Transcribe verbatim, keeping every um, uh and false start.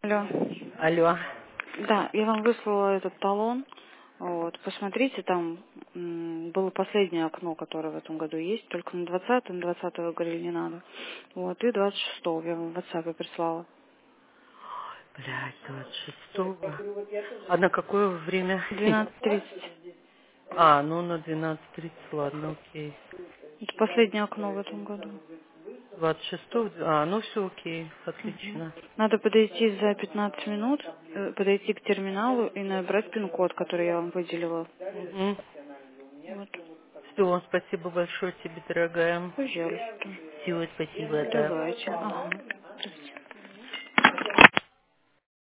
Алло. Алло. Да, я вам выслала этот талон. Вот, посмотрите, там м, было последнее окно, которое в этом году есть, только на двадцатое, на двадцатое вы говорили, не надо. Вот, и двадцать шестого я вам в WhatsApp прислала. Блядь, двадцать шестого. А на какое время? двенадцать тридцать. А, ну на двенадцать тридцать, ладно, окей. Это последнее окно в этом году. двадцать шестого, а, ну все окей, Мгм. отлично. Надо подойти за пятнадцать минут, э, подойти к терминалу и набрать пин-код, который я вам выделила. Угу. Вот. Все, спасибо большое тебе, дорогая. Пожалуйста. Все, спасибо, да. Давайте. Ага. Здравствуйте.